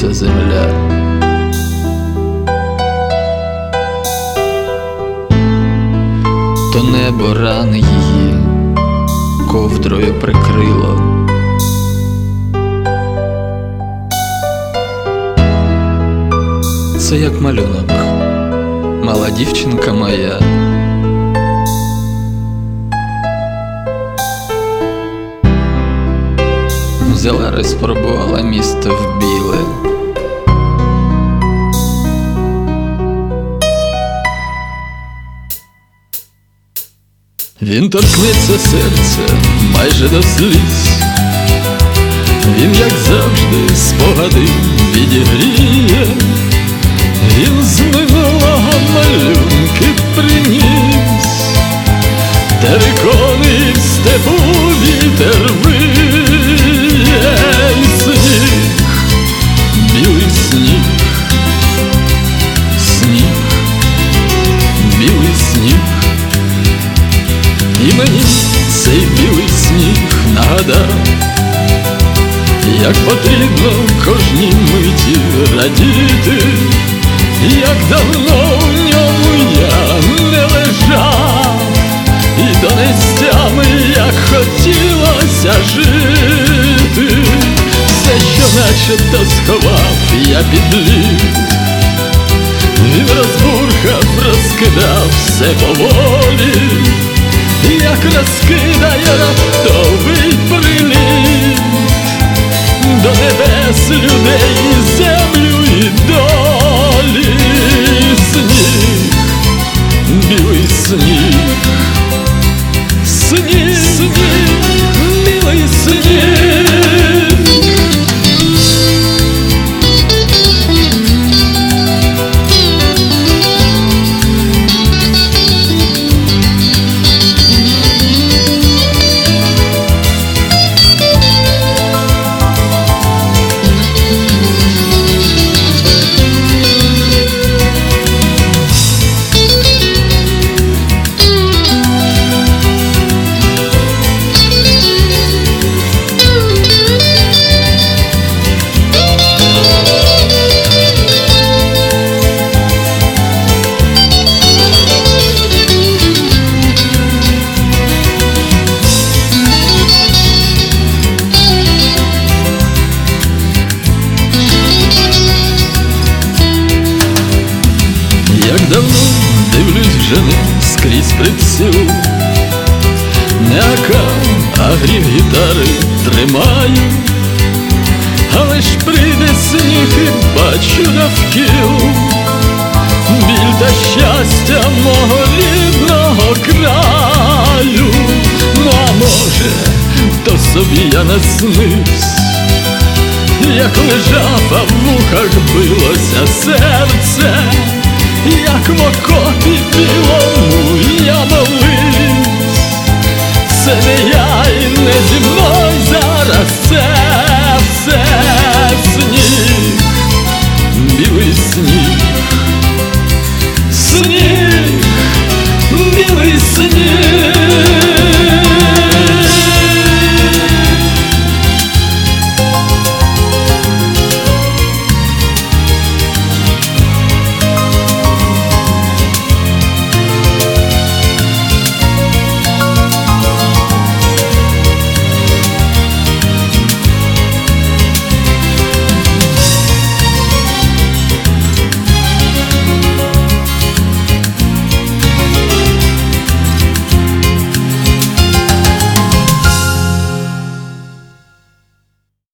трясеться земля. То небо рани її ковдрою прикрило. Це як малюнок, мала дівчинка моя. Взяла, розпробувала місто в біле. Він торкнеться серця майже до сліз. Він, як завжди, спогади відігріє. Він з минулого малюнки приніс, терикони в степу вітер виє. І сніг, білий сніг, сніг, білий сніг. І мені цей білий сніг нагадав, як потрібно кожній миті радіти, як давно в ньому я не лежав, і донестями, як хотілося жити. Все, що начебто сховав я під лід, він розбурхав, розкидав все поволі, як розкидає раптовий приліт до небес, людей, і землю, і долі. Сніг, білий сніг, сніг, сніг, білий сніг. Як давно дивлюсь вже не скрізь приціл, не акав, а грів гітари тримаю. Але ж прийде сніг і бачу навкіл біль та щастя мого рідного краю. Ну а може, то собі я наснився, як лежав, а в вухах билося серце, як в окопі білому я моливсь. Це не я і не зі мною зараз це.